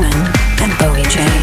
Bowen and Bowie Jane.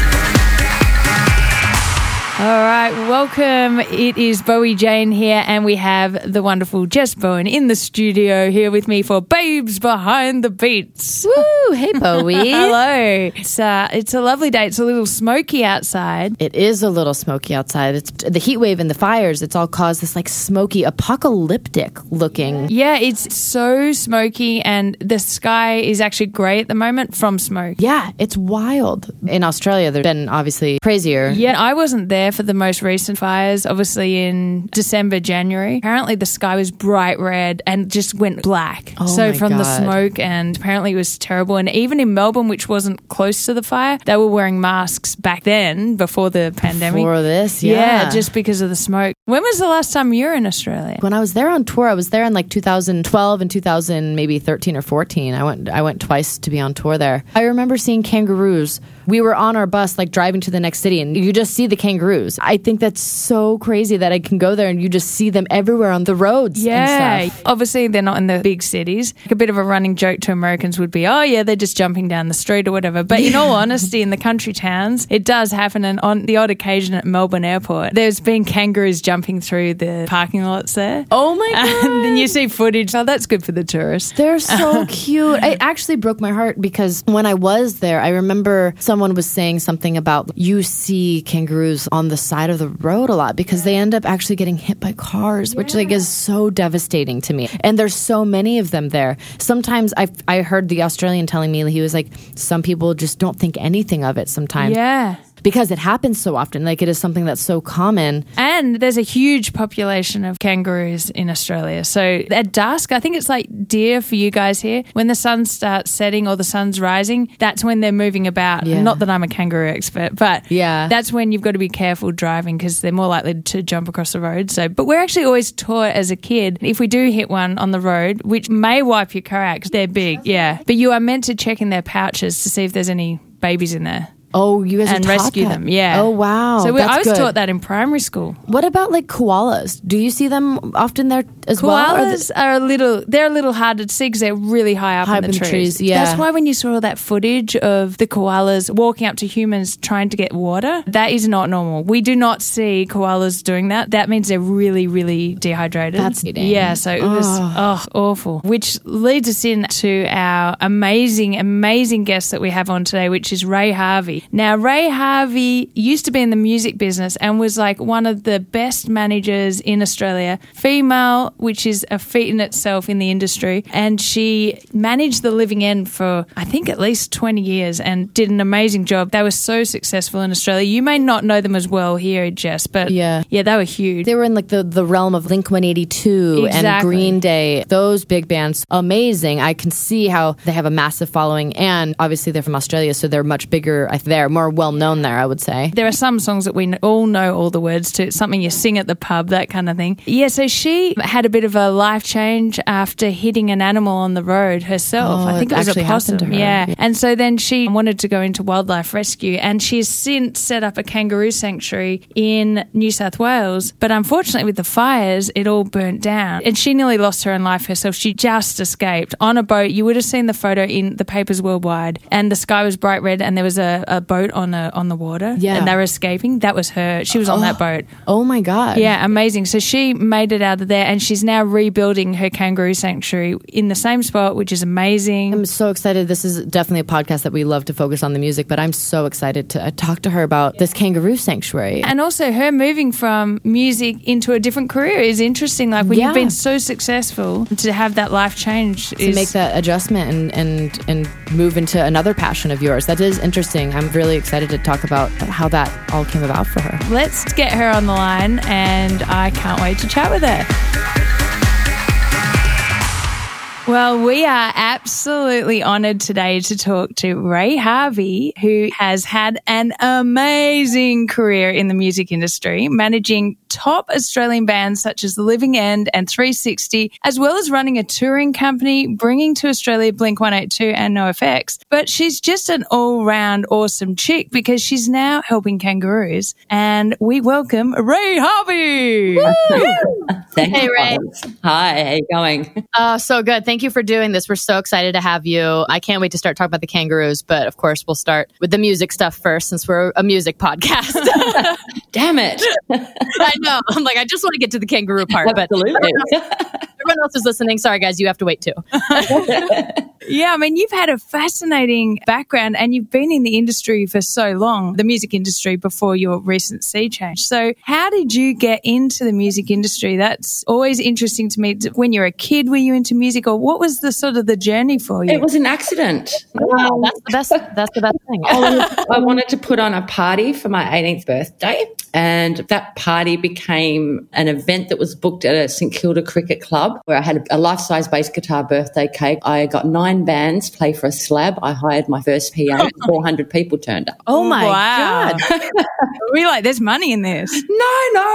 All right, welcome. It is Bowie Jane here, and we have the wonderful Jess Bowen in the studio here with me for Babes Behind the Beats. Woo! Hey, Bowie. Hello. It's a lovely day. It's a little smoky outside. It is a little smoky outside. It's the heat wave and the fires. It's all caused this like smoky, apocalyptic looking. Yeah, it's so smoky, and the sky is actually grey at the moment from smoke. Yeah, it's wild. In Australia, they've been obviously crazier. Yeah, I wasn't there for the most recent fires, obviously in December, January. Apparently the sky was bright red and just went black. Oh so my from the God. smoke, and apparently it was terrible. And even in Melbourne, which wasn't close to the fire, they were wearing masks back then before the pandemic. Before this, yeah. just because of the smoke. When was the last time you were in Australia? When I was there on tour, I was there in like 2012 and 2013 or 14. I went twice to be on tour there. I remember seeing kangaroos. We were on our bus, like driving to the next city, and you just see the kangaroos. I think that's so crazy that I can go there and you just see them everywhere on the roads and stuff. Obviously they're not in the big cities. A bit of a running joke to Americans would be, oh yeah, they're just jumping down the street or whatever. But in all honesty, in the country towns, it does happen. And on the odd occasion at Melbourne Airport, there's been kangaroos jumping through the parking lots there. Oh my God. And then you see footage. Oh, that's good for the tourists. They're so cute. It actually broke my heart because when I was there, I remember someone was saying something about you see kangaroos on the side of the road a lot because they end up actually getting hit by cars, which like is so devastating to me. And there's so many of them there. Sometimes I heard the Australian telling me, he was like, some people just don't think anything of it sometimes. Yeah. Because it happens so often. Like it is something that's so common. And there's a huge population of kangaroos in Australia. So at dusk, I think it's like deer for you guys here. When the sun starts setting or the sun's rising, that's when they're moving about. Yeah. Not that I'm a kangaroo expert, but Yeah. that's when you've got to be careful driving because they're more likely to jump across the road. So, but we're actually always taught as a kid, if we do hit one on the road, which may wipe your car out because they're big, yeah. But you are meant to check in their pouches to see if there's any babies in there. Oh, you guys are And taught rescue that? them, yeah. Oh, wow. So That's I was good. taught that in primary school. What about like koalas? Do you see them often there as well? Koalas are a little harder to see because they're really high up in the trees. Yeah. That's why when you saw that footage of the koalas walking up to humans trying to get water, that is not normal. We do not see koalas doing that. That means they're really, really dehydrated. That's eating. Yeah, so it was awful. Which leads us into our amazing, amazing guest that we have on today, which is Ray Harvey. Now, Ray Harvey used to be in the music business and was like one of the best managers in Australia, female, which is a feat in itself in the industry. And she managed the Living End for, I think, at least 20 years and did an amazing job. They were so successful in Australia. You may not know them as well here, Jess, but yeah, they were huge. They were in like the realm of Blink-182 and Green Day. Those big bands, amazing. I can see how they have a massive following, and obviously they're from Australia, so they're much bigger. They're more well-known there, I would say. There are some songs that we all know all the words to. It's something you sing at the pub, that kind of thing. Yeah, so she had a bit of a life change after hitting an animal on the road herself. I think it was a possum. Yeah. And so then she wanted to go into wildlife rescue, and she's since set up a kangaroo sanctuary in New South Wales. But unfortunately with the fires, it all burnt down. And she nearly lost her own life herself. She just escaped on a boat. You would have seen the photo in the papers worldwide. And the sky was bright red, and there was a boat on the water. Yeah. And they were escaping. That was her. She was on that boat. Oh my God. Yeah, amazing. So she made it out of there, and she's now rebuilding her kangaroo sanctuary in the same spot, which is amazing. I'm so excited. This is definitely a podcast that we love to focus on the music, but I'm so excited to talk to her about this kangaroo sanctuary. And also her moving from music into a different career is interesting. Like when you've been so successful, to have that life change to make that adjustment and move into another passion of yours. That is interesting. I'm really excited to talk about how that all came about for her. Let's get her on the line, and I can't wait to chat with her. Well, we are absolutely honoured today to talk to Ray Harvey, who has had an amazing career in the music industry, managing top Australian bands such as The Living End and 360, as well as running a touring company, bringing to Australia Blink-182 and NoFX. But she's just an all-round awesome chick because she's now helping kangaroos. And we welcome Ray Harvey. Thank Hey, you. Ray. Hi, how you going? So good. Thank thank you for doing this. We're so excited to have you. I can't wait to start talking about the kangaroos, but of course we'll start with the music stuff first since we're a music podcast. Damn it. I know. I'm like, I just want to get to the kangaroo part. Absolutely. But everyone else is listening. Sorry, guys, you have to wait too. Yeah, I mean, you've had a fascinating background and you've been in the industry for so long, the music industry, before your recent sea change. So how did you get into the music industry? That's always interesting to me. When you were a kid, were you into music, or what was the sort of the journey for you? It was an accident. Wow, that's the best thing. I wanted to put on a party for my 18th birthday, and that party became an event that was booked at a St Kilda Cricket Club where I had a life-size bass guitar birthday cake. I got 9 bands play for a slab. I hired my first PA. 400 people turned up. Oh my God. We're like, there's money in this. No.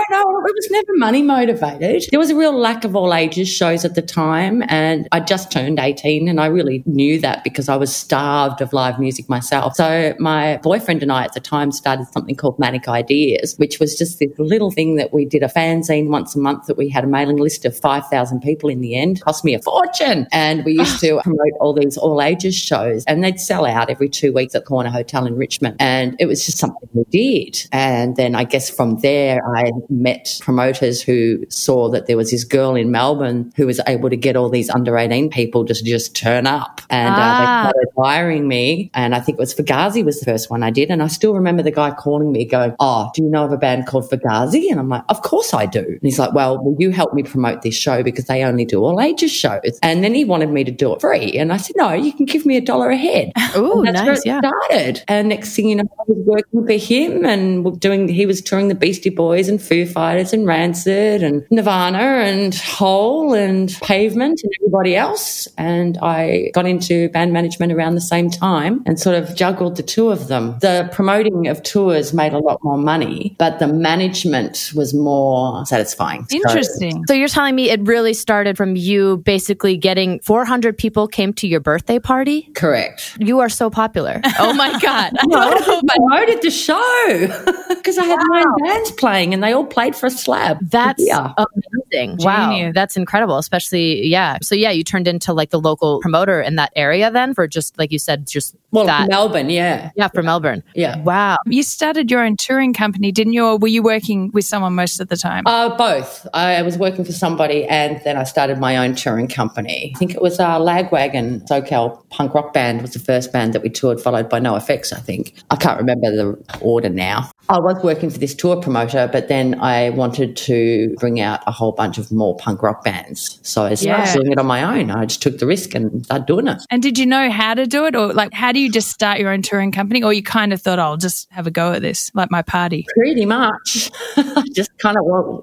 It was never money motivated. There was a real lack of all ages shows at the time, and I just turned 18 and I really knew that because I was starved of live music myself. So my boyfriend and I at the time started something called Manic Ideas, which was just this little thing that we did a fanzine once a month that we had a mailing list of 5,000 people in the end. Cost me a fortune. And we used to promote all these all ages shows, and they'd sell out every 2 weeks at Corner Hotel in Richmond. And it was just something we did. And then I guess from there I met promoters who saw that there was this girl in Melbourne who was able to get all these under 18 people to just turn up. And they started hiring me. And I think it was Fugazi was the first one I did. And I still remember the guy calling me going, "Oh, do you know of a band called Fugazi?" And I'm like, "Of course I do." And he's like, "Well, will you help me promote this show because they only do all ages shows?" And then he wanted me to do it free. And I said, "No, you can give me $1 a head." Oh, nice. Where it started. And next thing you know, I was working for him and he was touring the Beastie Boys and Foo Fighters and Rancid and Nirvana and Hole and Pavement and everybody else. And I got into band management around the same time and sort of juggled the two of them. The promoting of tours made a lot more money, but the management was more satisfying. Interesting. So you're telling me it really started from you basically getting 400 people came to your birthday party? Correct. You are so popular. Oh my God. I promoted the show because I had 9 bands playing and they all played for a slab. That's amazing. Wow. That's incredible. Especially, So you turned into like the local promoter in that area then for just, like you said, just that. Melbourne, yeah. Yeah, for Melbourne. Yeah. Wow. You started your own touring company, didn't you? Or were you working with someone most of the time? Both. I was working for somebody and then I started my own touring company. I think it was Lagwagon, SoCal punk rock band was the first band that we toured, followed by NoFX, I think. I can't remember the order now. I was working for this tour promoter, but then I wanted to bring out a whole bunch of more punk rock bands. So I started doing it on my own. I just took the risk and started doing it. And did you know how to do it? Or like, how do you just start your own touring company? Or you kind of thought, I'll just have a go at this, like my party? Pretty much. I just kind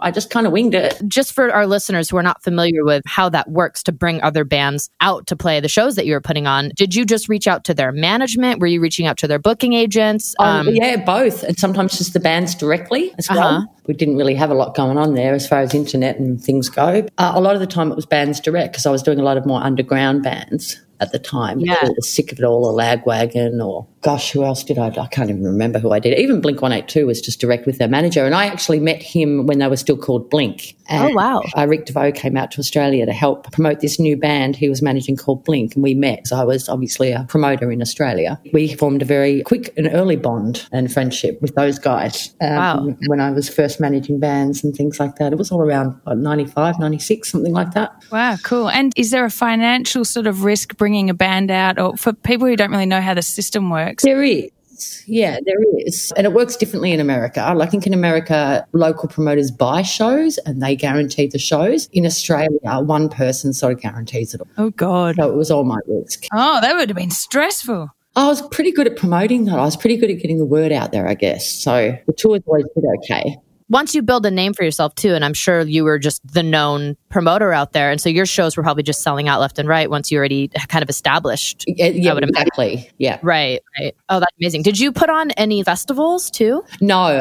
of winged it. Just for our listeners who are not familiar with how that works to bring other bands out to play the shows that you were putting on, did you just reach out to their management? Were you reaching out to their booking agents? Yeah, both. And sometimes just the bands directly as well. We didn't really have a lot going on there as far as internet and things go. A lot of the time it was bands direct because I was doing a lot of more underground bands at the time. Yeah. I was sick of it all, or Lagwagon, or gosh, who else did I can't even remember who I did. Even Blink-182 was just direct with their manager. And I actually met him when they were still called Blink. And wow. Rick DeVoe came out to Australia to help promote this new band he was managing called Blink, and we met. So I was obviously a promoter in Australia. We formed a very quick and early bond and friendship with those guys when I was first managing bands and things like that. It was all around 95, 96, something like that. Wow, cool. And is there a financial sort of risk bringing a band out, or for people who don't really know how the system works? There is. Yeah, there is. And it works differently in America. Like in America, local promoters buy shows and they guarantee the shows. In Australia, one person sort of guarantees it all. Oh, God. So it was all my risk. Oh, that would have been stressful. I was pretty good at promoting that. I was pretty good at getting the word out there, I guess. So the tours always did okay. Once you build a name for yourself too, and I'm sure you were just the known promoter out there, and so your shows were probably just selling out left and right once you already kind of established. Yeah, exactly. Yeah. Right. Oh, that's amazing. Did you put on any festivals too? No.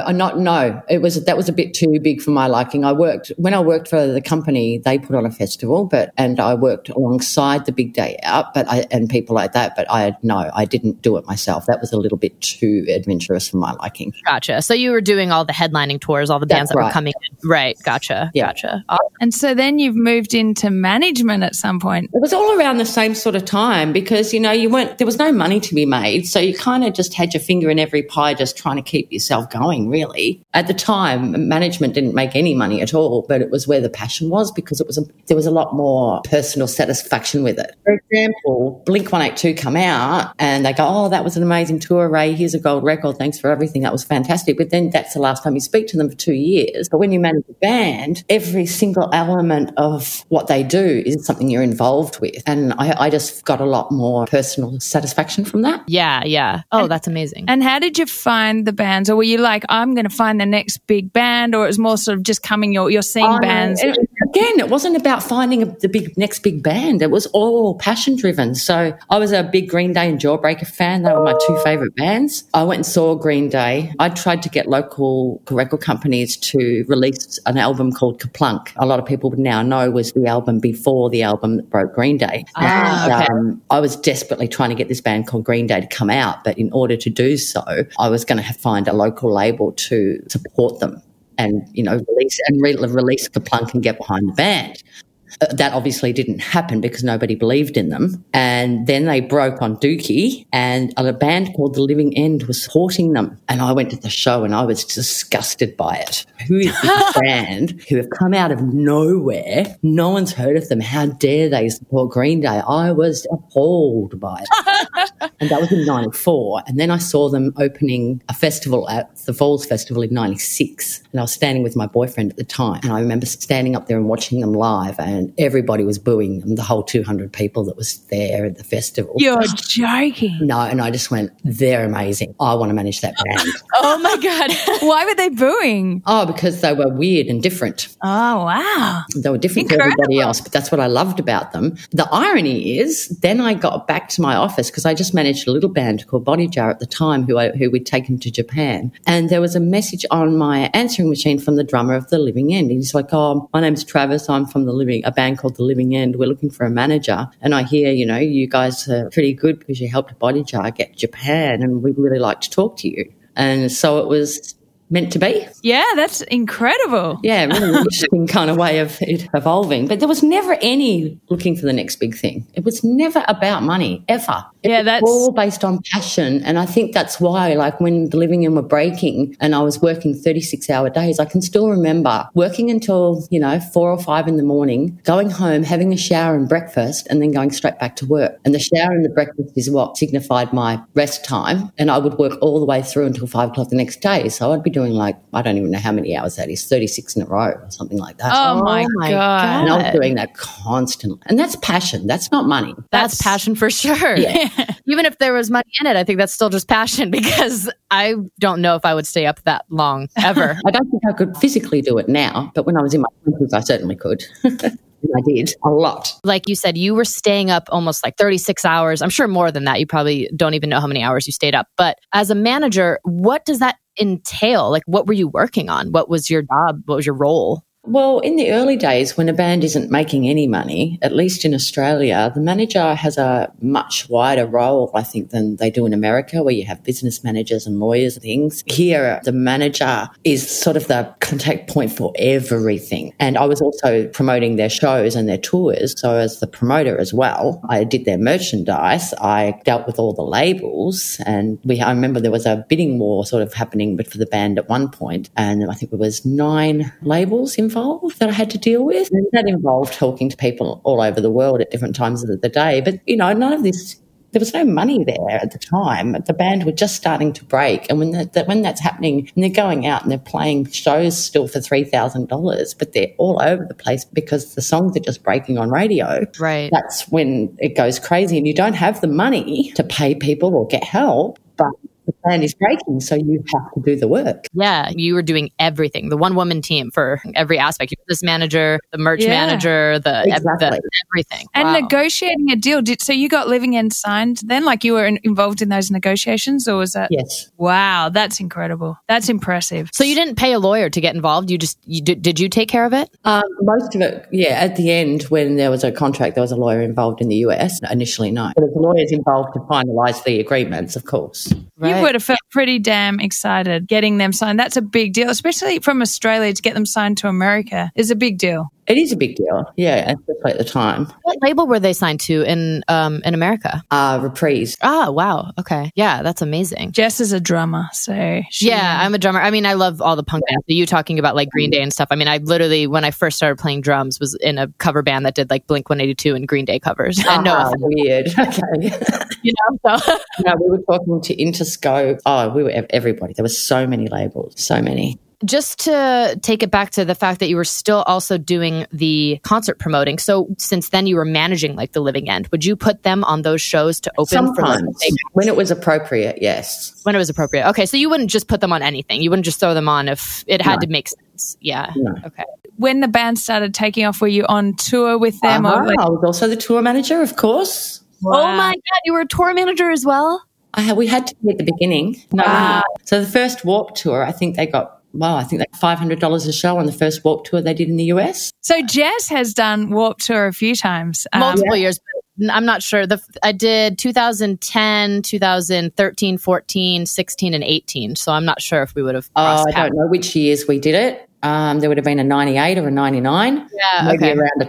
That was a bit too big for my liking. When I worked for the company, they put on a festival, and I worked alongside the Big Day Out, and people like that. But I didn't do it myself. That was a little bit too adventurous for my liking. Gotcha. So you were doing all the headlining tours, all all the bands that were coming in. Right. Gotcha. Yeah. Gotcha. And so then you've moved into management at some point. It was all around the same sort of time because, there was no money to be made. So you kind of just had your finger in every pie, just trying to keep yourself going, really. At the time, management didn't make any money at all, but it was where the passion was because there was a lot more personal satisfaction with it. For example, Blink-182 come out and they go, oh, that was an amazing tour, Ray. Here's a gold record. Thanks for everything. That was fantastic. But then that's the last time you speak to them for 2 years. But when you manage a band, every single element of what they do is something you're involved with. And I just got a lot more personal satisfaction from that. Yeah. Oh, that's amazing. And how did you find the bands? Or were you like, I'm going to find the next big band? Or it was more sort of just coming, you're seeing bands? Again, it wasn't about finding the next big band. It was all passion driven. So I was a big Green Day and Jawbreaker fan. They were my two favourite bands. I went and saw Green Day. I tried to get local record companies to release an album called Kaplunk. A lot of people now know was the album before the album that broke Green Day. Okay. I was desperately trying to get this band called Green Day to come out, but in order to do so, I was going to find a local label to support them and, release Kaplunk and get behind the band. That obviously didn't happen because nobody believed in them. And then they broke on Dookie and a band called The Living End was supporting them. And I went to the show and I was disgusted by it. Who is this band who have come out of nowhere? No one's heard of them. How dare they support Green Day? I was appalled by it. And that was in 94. And then I saw them opening a festival at the Falls Festival in 96. And I was standing with my boyfriend at the time. And I remember standing up there and watching them live and everybody was booing them, the whole 200 people that was there at the festival. You're joking. No, and I just went, they're amazing. I want to manage that band. Oh, my God. Why were they booing? Oh, because they were weird and different. Oh, wow. They were different to everybody else, but that's what I loved about them. The irony is then I got back to my office because I just managed a little band called Body Jar at the time who we'd taken to Japan. And there was a message on my answering machine from the drummer of The Living End. He's like, oh, my name's Travis. I'm from a band called The Living End. We're looking for a manager. And I hear, you guys are pretty good because you helped Body Jar get Japan and we'd really like to talk to you. And so it was meant to be. Yeah, that's incredible. Yeah, really interesting kind of way of it evolving. But there was never any looking for the next big thing. It was never about money, ever. It was all based on passion. And I think that's why, like when The Living End were breaking and I was working 36-hour days, I can still remember working until, 4 or 5 in the morning, going home, having a shower and breakfast, and then going straight back to work. And the shower and the breakfast is what signified my rest time. And I would work all the way through until 5 o'clock the next day. So I'd be doing I don't even know how many hours that is, 36 in a row or something like that. Oh my God. And I was doing that constantly. And that's passion. That's not money. That's passion for sure. Yeah. Even if there was money in it, I think that's still just passion because I don't know if I would stay up that long ever. I don't think I could physically do it now, but when I was in my 20s, I certainly could. I did a lot. Like you said, you were staying up almost like 36 hours. I'm sure more than that. You probably don't even know how many hours you stayed up. But as a manager, what does that entail? Like, what were you working on? What was your job? What was your role? Well, in the early days, when a band isn't making any money, at least in Australia, the manager has a much wider role, I think, than they do in America, where you have business managers and lawyers and things. Here, the manager is sort of the contact point for everything. And I was also promoting their shows and their tours. So as the promoter as well, I did their merchandise. I dealt with all the labels. And I remember there was a bidding war sort of happening for the band at one point. And I think there was 9 labels involved that I had to deal with. And that involved talking to people all over the world at different times of the day. But, none of this, there was no money there at the time. The band were just starting to break. And when that's happening and they're going out and they're playing shows still for $3,000, but they're all over the place because the songs are just breaking on radio. Right. That's when it goes crazy and you don't have the money to pay people or get help, but the band is breaking, so you have to do the work. Yeah, you were doing everything. The one-woman team for every aspect. You were this manager, the merch manager, the everything. And negotiating a deal. So you got Living End signed then? Like you were involved in those negotiations, or was that? Yes. Wow, that's incredible. That's impressive. So you didn't pay a lawyer to get involved? Did you take care of it? Most of it, yeah. At the end, when there was a contract, there was a lawyer involved in the US. Initially, no. But there were lawyers involved to finalise the agreements, of course. Right. You would have felt pretty damn excited getting them signed. That's a big deal, especially from Australia to get them signed to America is a big deal. It is a big deal, yeah, especially at the time. What label were they signed to in America? Reprise. Ah, wow. Okay. Yeah, that's amazing. Jess is a drummer, so yeah, I'm a drummer. I mean, I love all the punk bands. So you talking about like Green Day and stuff. I mean, I literally, when I first started playing drums, was in a cover band that did like Blink-182 and Green Day covers. Weird. Okay. So. No, we were talking to Interscope. Oh, we were everybody. There were so many labels, so many. Just to take it back to the fact that you were still also doing the concert promoting. So since then you were managing like the Living End. Would you put them on those shows to open? Sometimes. When it was appropriate, yes. When it was appropriate. Okay, so you wouldn't just put them on anything. You wouldn't just throw them on if it had to make sense. Yeah. No. Okay. When the band started taking off, were you on tour with them? I was also the tour manager, of course. Wow. Oh my God, you were a tour manager as well? We had to be at the beginning. No. Wow. So the first Warped Tour, I think they got $500 a show on the first Warped Tour they did in the US. So Jess has done Warped Tour a few times. Multiple years, but I'm not sure. I did 2010, 2013, 14, 16, and 18. So I'm not sure if we would have crossed paths. I don't know which years we did it. There would have been a 98 or a 99. Yeah, maybe around a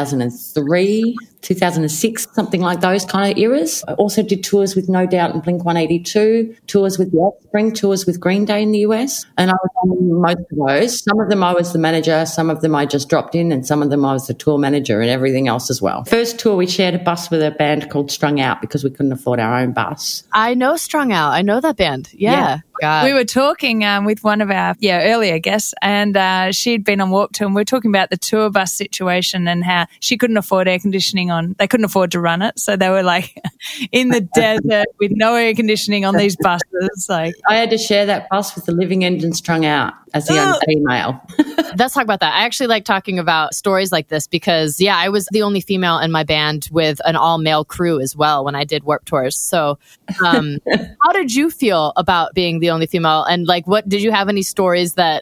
2003, 2006, something like those kind of eras. I also did tours with No Doubt and Blink-182, tours with The Offspring, tours with Green Day in the US. And I was on most of those. Some of them I was the manager, some of them I just dropped in, and some of them I was the tour manager and everything else as well. First tour, we shared a bus with a band called Strung Out because we couldn't afford our own bus. I know Strung Out. I know that band. Yeah. God. We were talking with one of our earlier guests, and she'd been on Warped Tour, and we were talking about the tour bus situation and how she couldn't afford air conditioning on. They couldn't afford to run it, so they were like in the desert with no air conditioning on these buses. Like I had to share that bus with the Living End and Strung Out as the only female. Let's talk about that. I actually like talking about stories like this because, I was the only female in my band with an all-male crew as well when I did Warped Tours. So how did you feel about being the only female? And like, what did you have any stories that...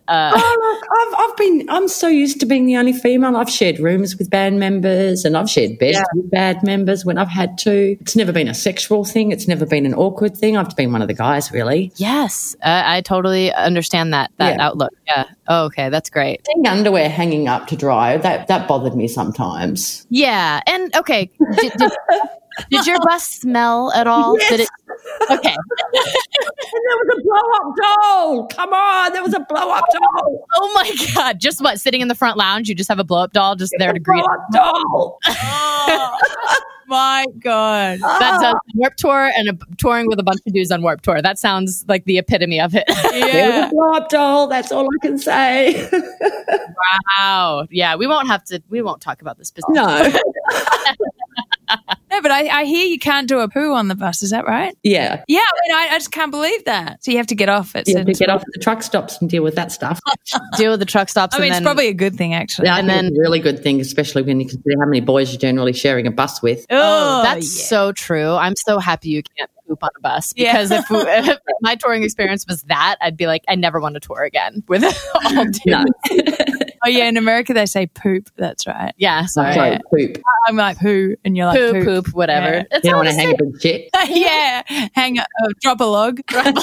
I'm so used to being the only female. I've shared rooms with band members and I've shared beds with band members when I've had to. It's never been a sexual thing. It's never been an awkward thing. I've been one of the guys, really. Yes. I totally understand that outlook. Yeah. Oh, okay. That's great. Seeing underwear hanging up to dry, that bothered me sometimes. Yeah. And okay. Did your bus smell at all? Yes. Did it? Okay. And there was a blow-up doll. Come on, there was a blow-up doll. Oh my God! Just what? Sitting in the front lounge, you just have a blow-up doll just there to greet. Blow-up doll. Oh my God! That sounds Warped Tour and touring with a bunch of dudes on Warped Tour. That sounds like the epitome of it. There was a blow-up doll. That's all I can say. Wow. Yeah, we won't talk about this business. No. No, but I hear you can't do a poo on the bus. Is that right? Yeah. Yeah, I just can't believe that. So you have to get off it. You have to get off at the truck stops and deal with that stuff. Deal with the truck stops. It's probably a good thing, actually. Yeah, and then it's a really good thing, especially when you consider how many boys you're generally sharing a bus with. Oh, that's so true. I'm so happy you can't poop on a bus because if my touring experience was that, I'd be like, I never want to tour again with all dudes. No. Oh, yeah, in America they say poop. That's right. Yeah, sorry. Poop. I'm like poo, and you're like poop, whatever. Yeah. You don't want to hang a big shit. Yeah, drop a log.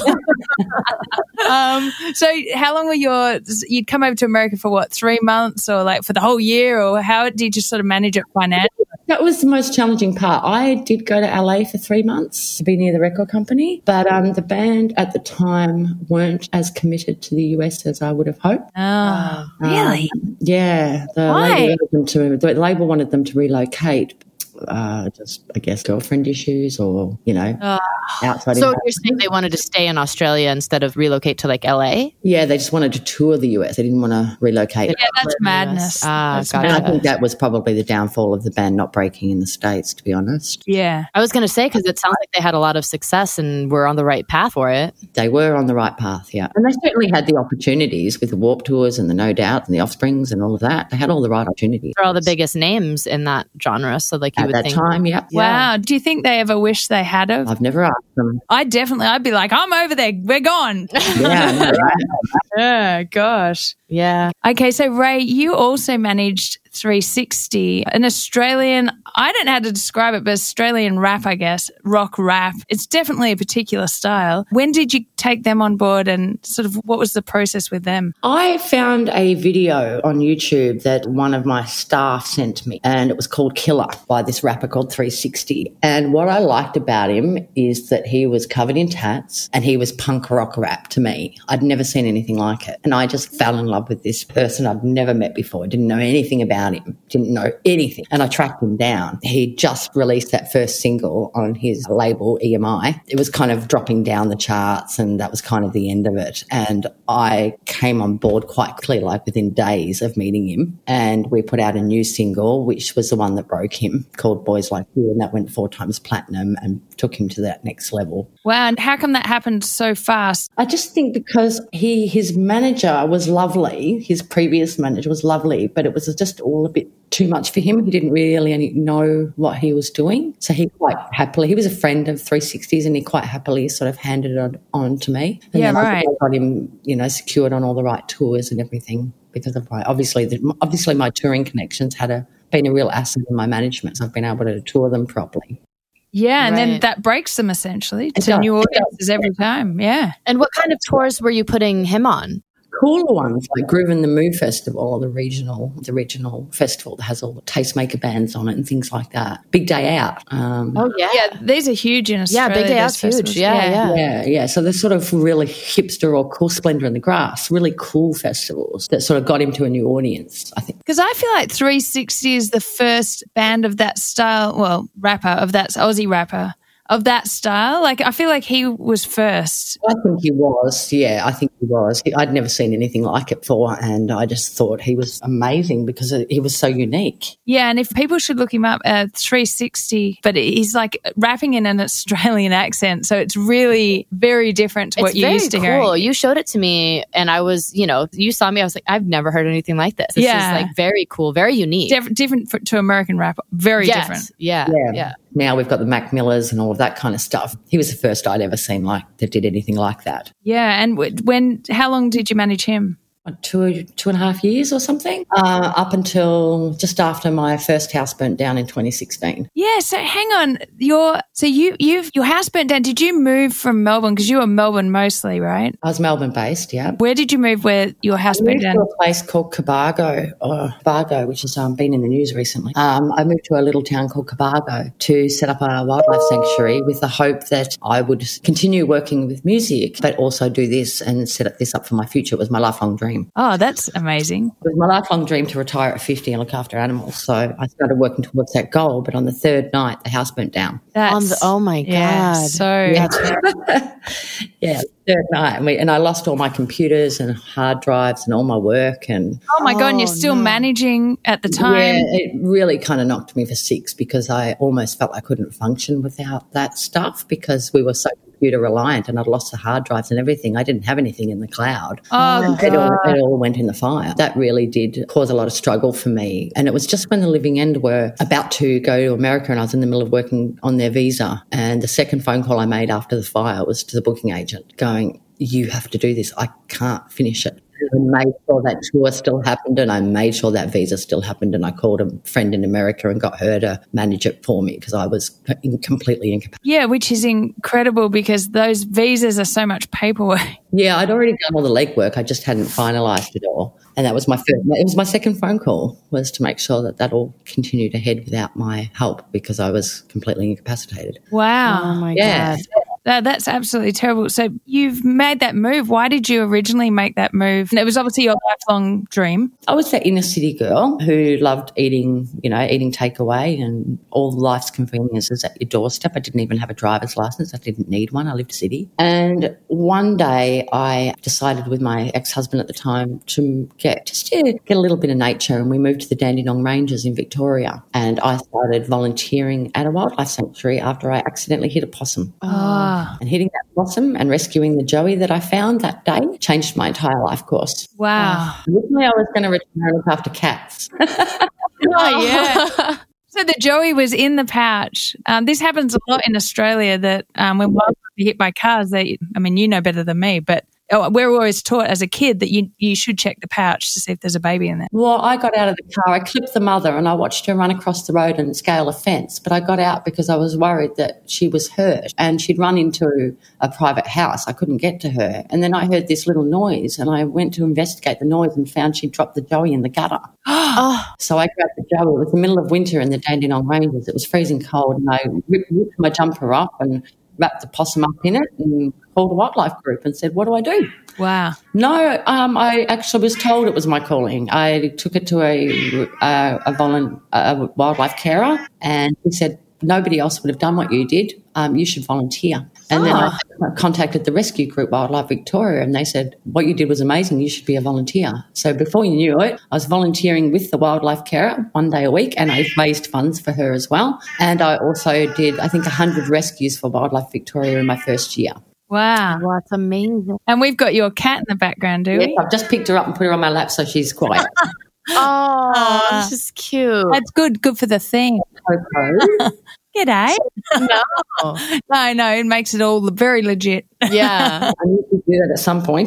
So how long were you'd come over to America for what, 3 months or like for the whole year, or how did you just sort of manage it financially? That was the most challenging part. I did go to LA for 3 months to be near the record company, but the band at the time weren't as committed to the US as I would have hoped. Oh, really? Yeah. The label wanted them to relocate. Just, I guess, girlfriend issues or, outside. So you're saying they wanted to stay in Australia instead of relocate to like LA? Yeah, they just wanted to tour the US. They didn't want to relocate. Yeah, that's madness. Gotcha. And I think that was probably the downfall of the band not breaking in the States, to be honest. Yeah. I was going to say, because it sounds like they had a lot of success and were on the right path for it. They were on the right path, yeah. And they certainly had the opportunities with the Warped Tours and the No Doubt and the Offsprings and all of that. They had all the right opportunities. They're all the biggest names in that genre, so like you would think. At that time, yeah. Wow. Do you think they ever wish they had have? I've never asked them. I'd be like, I'm over there. We're gone. Yeah, I know, right? Yeah, gosh. Yeah. Okay, so Ray, you also managed 360, an Australian, I don't know how to describe it, but Australian rap, I guess, rock rap. It's definitely a particular style. When did you take them on board and sort of what was the process with them? I found a video on YouTube that one of my staff sent me, and it was called Killer by this rapper called 360. And what I liked about him is that he was covered in tats and he was punk rock rap to me. I'd never seen anything like it. And I just fell in love with this person I'd never met before. Didn't know anything about him. Didn't know anything. And I tracked him down. He just released that first single on his label EMI. It was kind of dropping down the charts and that was kind of the end of it. And I came on board quite quickly, like within days of meeting him. And we put out a new single, which was the one that broke him, called Boys Like You. And that went 4 times platinum and took him to that next level. Wow. And how come that happened so fast? I just think because his manager was lovely, his previous manager was lovely, but it was just all a bit too much for him. He didn't really know what he was doing. So he quite happily, he was a friend of 360's and he quite happily sort of handed it on to me. And yeah, right. I got him, secured on all the right tours and everything because of obviously my touring connections been a real asset in my management. So I've been able to tour them properly. Yeah, and then that breaks them essentially to new audiences every time. Yeah. And what kind of tours were you putting him on? Cooler ones like Groove in the Mood Festival, or the regional festival that has all the tastemaker bands on it and things like that. Big Day Out. Yeah, these are huge in Australia. Yeah, Big Day Out's huge. Yeah. So they're sort of really hipster or cool, Splendor in the Grass, really cool festivals that sort of got him to a new audience, I think. Because I feel like 360 is the first band of that style, rapper, of that Aussie rapper, of that style. Like, I feel like he was first. I think he was. Yeah, I think he was. I'd never seen anything like it before, and I just thought he was amazing because he was so unique. Yeah, and if people should look him up, 360, but he's like rapping in an Australian accent, so it's really very different to what you're used to hearing. It's very cool. You showed it to me, and I was, you saw me, I was like, I've never heard anything like this. This is like very cool, very unique. Different to American rap, very different. Yeah. Now we've got the Mac Millers and all of that kind of stuff. He was the first I'd ever seen that did anything like that. Yeah, and how long did you manage him? 2.5 years or something, up until just after my first house burnt down in 2016. Yeah, so hang on. Your house burnt down. Did you move from Melbourne? Because you were Melbourne mostly, right? I was Melbourne-based, yeah. Where did you move where your house burnt down? I moved to a place called Cobargo, which has been in the news recently. I moved to a little town called Cobargo to set up a wildlife sanctuary with the hope that I would continue working with music, but also do this and set this up for my future. It was my lifelong dream. Oh, that's amazing. It was my lifelong dream to retire at 50 and look after animals. So I started working towards that goal. But on the third night, the house burnt down. Oh, my God. Third night. And I lost all my computers and hard drives and all my work. And oh, my God, and you're still managing at the time? Yeah, it really kind of knocked me for 6 because I almost felt I couldn't function without that stuff because we were so computer reliant and I'd lost the hard drives and everything. I didn't have anything in the cloud. Oh, it all went in the fire. That really did cause a lot of struggle for me. And it was just when the Living End were about to go to America and I was in the middle of working on their visa. And the second phone call I made after the fire was to the booking agent going, you have to do this. I can't finish it. I made sure that tour still happened and I made sure that visa still happened and I called a friend in America and got her to manage it for me because I was completely incapacitated. Yeah, which is incredible because those visas are so much paperwork. Yeah, I'd already done all the legwork. I just hadn't finalised it all. And that was it was my second phone call was to make sure that all continued ahead without my help because I was completely incapacitated. Wow. Oh, my God. That's absolutely terrible. So you've made that move. Why did you originally make that move? And it was obviously your lifelong dream. I was that inner city girl who loved eating takeaway and all life's conveniences at your doorstep. I didn't even have a driver's license. I didn't need one. I lived city. And one day I decided with my ex-husband at the time to get a little bit of nature, and we moved to the Dandenong Ranges in Victoria. And I started volunteering at a wildlife sanctuary after I accidentally hit a possum. Oh. And hitting that possum and rescuing the joey that I found that day changed my entire life course. Wow. Originally, I was going to return and look after cats. Oh, yeah. So the joey was in the pouch. This happens a lot in Australia that when wildlife are hit by cars, you know better than me, but we're always taught as a kid that you should check the pouch to see if there's a baby in there. Well, I got out of the car, I clipped the mother and I watched her run across the road and scale a fence. But I got out because I was worried that she was hurt and she'd run into a private house. I couldn't get to her. And then I heard this little noise and I went to investigate the noise and found she'd dropped the Joey in the gutter. So I grabbed the Joey. It was the middle of winter in the Dandenong Ranges. It was freezing cold and I ripped my jumper off and wrapped the possum up in it and called a wildlife group and said, what do I do? Wow. No, I actually was told it was my calling. I took it to a wildlife carer and he said, nobody else would have done what you did. You should volunteer. And then I contacted the rescue group, Wildlife Victoria, and they said, what you did was amazing. You should be a volunteer. So before you knew it, I was volunteering with the wildlife carer 1 day a week, and I raised funds for her as well. And I also did, I think, 100 rescues for Wildlife Victoria in my first year. Wow. Well, that's amazing. And we've got your cat in the background, do we? Yes, I've just picked her up and put her on my lap so she's quiet. Oh, this is cute. That's good for the theme. Coco. G'day. No. No, it makes it all very legit. Yeah. I need to do that at some point.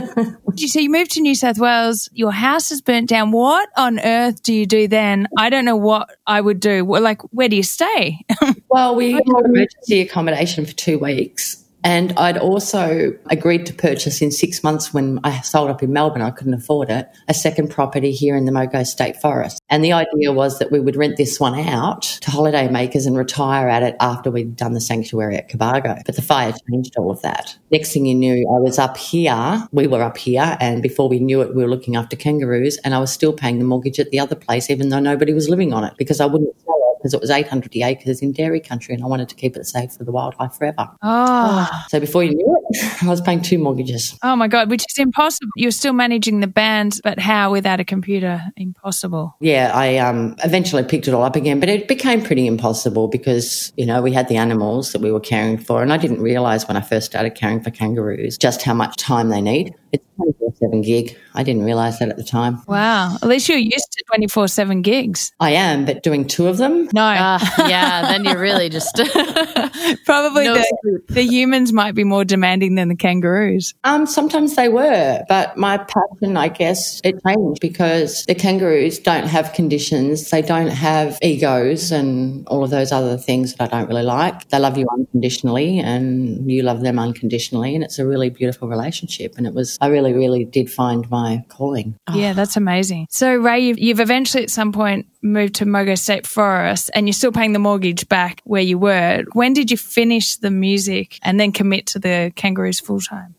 So you moved to New South Wales, your house is burnt down. What on earth do you do then? I don't know what I would do. Like, where do you stay? Well, we had emergency accommodation for 2 weeks. And I'd also agreed to purchase in 6 months when I sold up in Melbourne, I couldn't afford it, a second property here in the Mogo State Forest. And the idea was that we would rent this one out to holiday makers and retire at it after we'd done the sanctuary at Cobargo. But the fire changed all of that. Next thing you knew, I was up here, we were up here, and before we knew it, we were looking after kangaroos, and I was still paying the mortgage at the other place, even though nobody was living on it, because I wouldn't sell it because it was 800 acres in dairy country and I wanted to keep it safe for the wildlife forever. So before you knew it, I was paying 2 mortgages. Oh, my God, which is impossible. You're still managing the band, but how without a computer? Impossible. Yeah, I eventually picked it all up again, but it became pretty impossible because, you know, we had the animals that we were caring for, and I didn't realise when I first started caring for kangaroos just how much time they need. It's 24/7 gig. I didn't realise that at the time. Wow. At least you're used to 24/7 gigs. I am, but doing 2 of them? No. Yeah, then you're really just... Probably the humans might be more demanding than the kangaroos. Sometimes they were, but my passion, I guess, it changed because the kangaroos don't have conditions. They don't have egos and all of those other things that I don't really like. They love you unconditionally and you love them unconditionally, and it's a really beautiful relationship. And I really, really did find my calling. Yeah, that's amazing. So, Ray, you've eventually at some point moved to Mogo State Forest and you're still paying the mortgage back where you were. When did you finish the music and then commit to the kangaroos full time?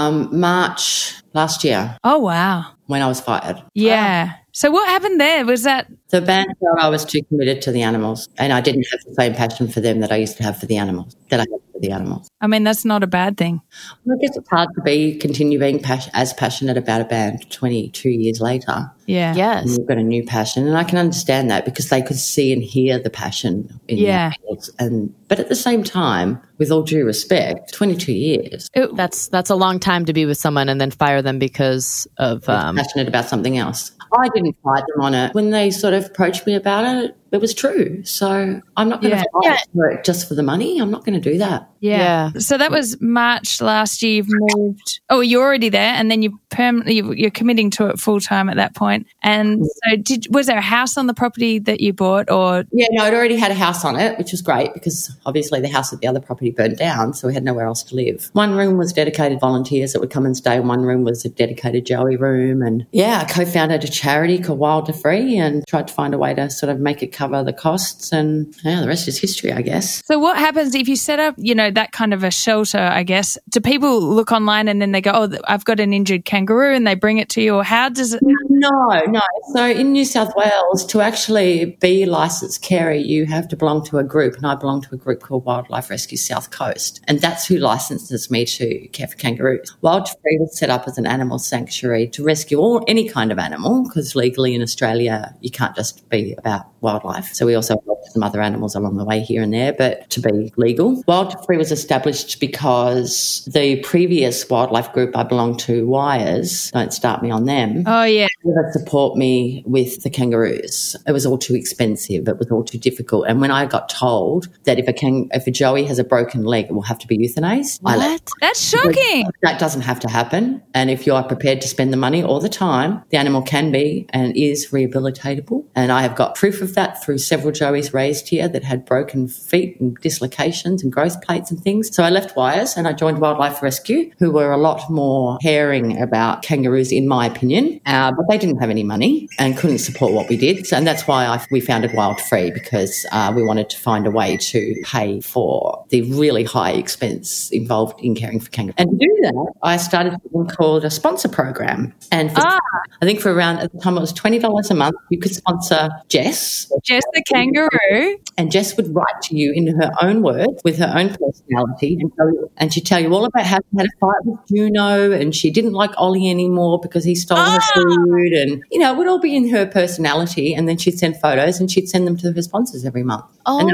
March last year. Oh, wow. When I was fired. Yeah. So what happened there? Was that... The band, I was too committed to the animals and I didn't have the same passion for them that I used to have for the animals, that I had for the animals. I mean, that's not a bad thing. Well, I guess it's hard to continue being as passionate about a band 22 years later. Yeah. Yes. And you've got a new passion, and I can understand that because they could see and hear the passion in the animals. But at the same time, with all due respect, 22 years. That's a long time to be with someone and then fire them because of... passionate about something else. I didn't fight them on it. When they sort of approached me about it, it was true. So I'm not going to fight for it just for the money. I'm not going to do that. Yeah. So that was March last year. You've moved. Oh, you're already there, and then you're committing to it full time at that point. And so, was there a house on the property that you bought, or? Yeah, no, it already had a house on it, which was great because obviously the house at the other property burned down, so we had nowhere else to live. One room was dedicated volunteers that would come and stay. One room was a dedicated Joey room, and I co-founded a charity called Wild to Free and tried to find a way to sort of make it cover the costs, and the rest is history, I guess. So what happens if you set up, that kind of a shelter, I guess? Do people look online and then they go, oh, I've got an injured kangaroo, and they bring it to you, or how does it? No. So in New South Wales, to actually be a licensed carer, you have to belong to a group, and I belong to a group called Wildlife Rescue South Coast, and that's who licenses me to care for kangaroos. Wild to Free was set up as an animal sanctuary to rescue any kind of animal, because legally in Australia you can't just be about wildlife. So we also helped some other animals along the way here and there, but to be legal. Wild to Free was established because the previous wildlife group I belonged to, Wires, don't start me on them. Oh, yeah. never support me with the kangaroos. It was all too expensive. It was all too difficult. And when I got told that if a joey has a broken leg, it will have to be euthanized. What? That's shocking. That doesn't have to happen. And if you are prepared to spend the money all the time, the animal can be and is rehabilitatable. And I have got proof of that through several joeys raised here that had broken feet and dislocations and growth plates and things. So I left Wires and I joined Wildlife Rescue, who were a lot more caring about kangaroos, in my opinion, but they didn't have any money and couldn't support what we did. And that's why we founded Wild Free, because we wanted to find a way to pay for the really high expense involved in caring for kangaroos. And to do that, I started something called a sponsor program. And I think for around, at the time, it was $20 a month, you could sponsor Jess. Jess the kangaroo. And Jess would write to you in her own words with her own personality and she'd tell you all about how she had a fight with Juno and she didn't like Ollie anymore because he stole her food. And, you know, it would all be in her personality. And then she'd send photos and she'd send them to her sponsors every month. And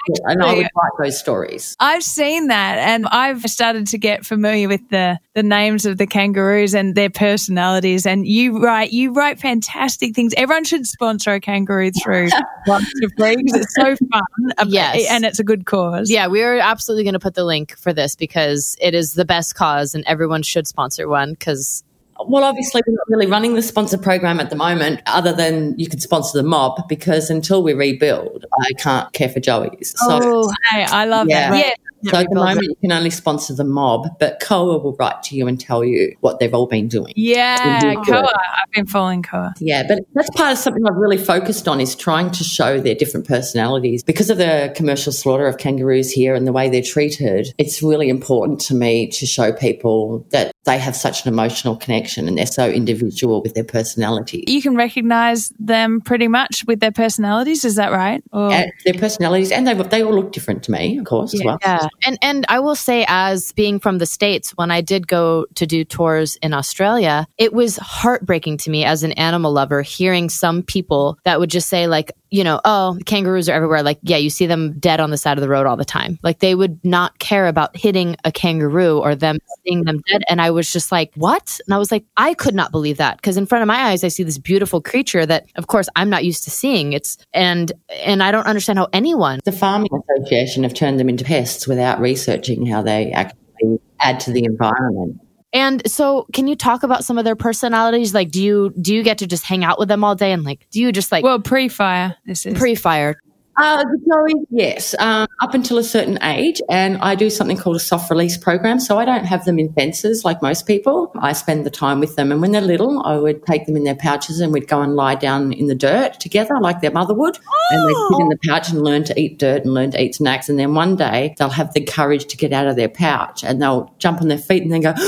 I would write those stories. I've seen that and I've started to get familiar with the names of the kangaroos and their personalities. And you write fantastic things. Everyone should sponsor a kangaroo through Wildlife Free because it's so fun. Yes. And it's a good cause. Yeah, we're absolutely going to put the link for this because it is the best cause and everyone should sponsor one because... Well, obviously, we're not really running the sponsor program at the moment other than you can sponsor the mob because until we rebuild, I can't care for joeys. So, hey, I love that. Right? Yeah. So at the moment, you can only sponsor the mob, but Koa will write to you and tell you what they've all been doing. Yeah, Koa. I've been following Koa. Yeah, but that's part of something I've really focused on is trying to show their different personalities. Because of the commercial slaughter of kangaroos here and the way they're treated, it's really important to me to show people that they have such an emotional connection and they're so individual with their personality. You can recognise them pretty much with their personalities, is that right? Their personalities, and they all look different to me, of course, as well. Yeah. And I will say, as being from the States, when I did go to do tours in Australia, it was heartbreaking to me as an animal lover hearing some people that would just say like, you know, oh, kangaroos are everywhere. Like, yeah, you see them dead on the side of the road all the time. Like they would not care about hitting a kangaroo or them seeing them dead. And I was just like, what? And I was like, I could not believe that because in front of my eyes, I see this beautiful creature that, of course, I'm not used to seeing. And I don't understand how anyone. The Farming Association have turned them into pests without researching how they actually add to the environment. And so can you talk about some of their personalities? Like, do you get to just hang out with them all day? And like, do you just like... Well, pre-fire, this is. Pre-fire. The joeys, yes, up until a certain age. And I do something called a soft release program. So I don't have them in fences like most people. I spend the time with them. And when they're little, I would take them in their pouches and we'd go and lie down in the dirt together like their mother would. And they'd sit in the pouch and learn to eat dirt and learn to eat snacks. And then one day they'll have the courage to get out of their pouch and they'll jump on their feet and then go,